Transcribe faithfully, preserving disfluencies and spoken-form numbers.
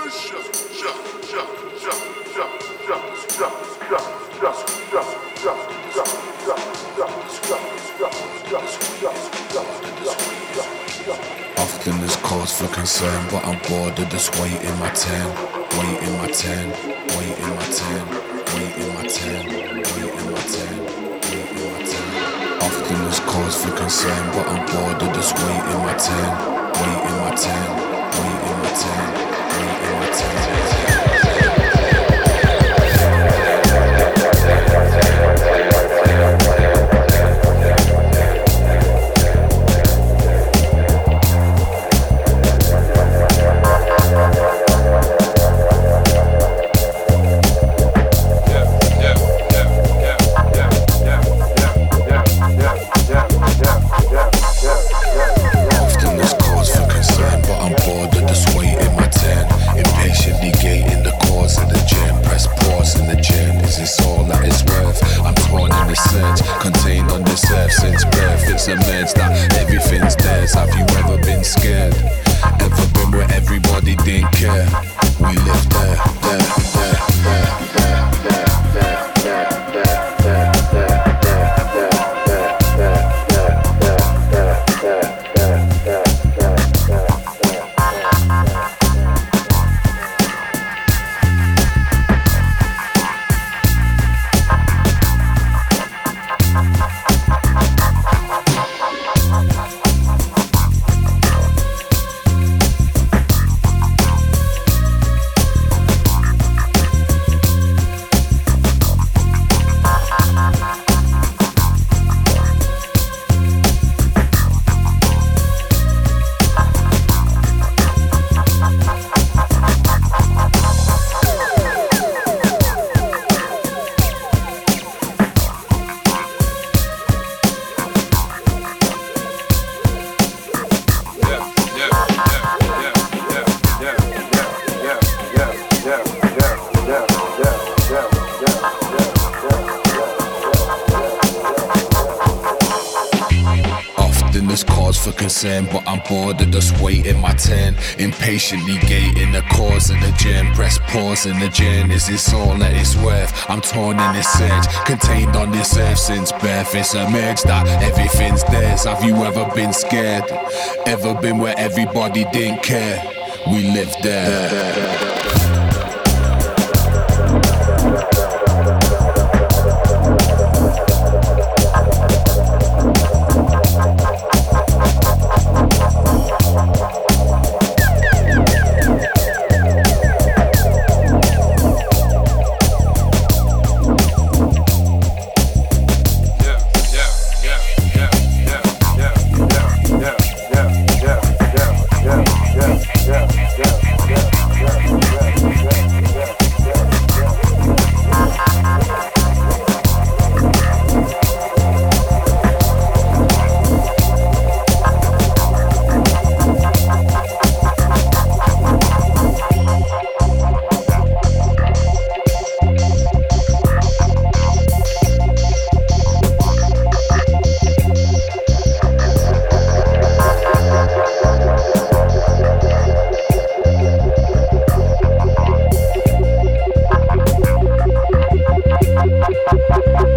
Often there's cause for concern, but I'm bored of this waiting my turn, waiting my turn, waiting my turn, waiting my turn, waiting my turn, waiting my turn. Often there's cause for concern, but I'm bored of this waiting my turn, waiting my turn, waiting my turn, waiting my turn. Contained on this earth since birth, it's emerged that everything's theirs. Have you ever been scared? Ever been where everybody didn't care? We live there, there, there, there, there, there, there, there, there, there, there, for concern, but I'm bored of just waiting my turn. Impatiently gating the cause of the journey. Press pause in the journey. Is this all that it's worth? I'm torn in this search, contained on this earth since birth. It's emerged that everything's theirs. Have you ever been scared? Ever been where everybody didn't care? We live there. We'll be right back.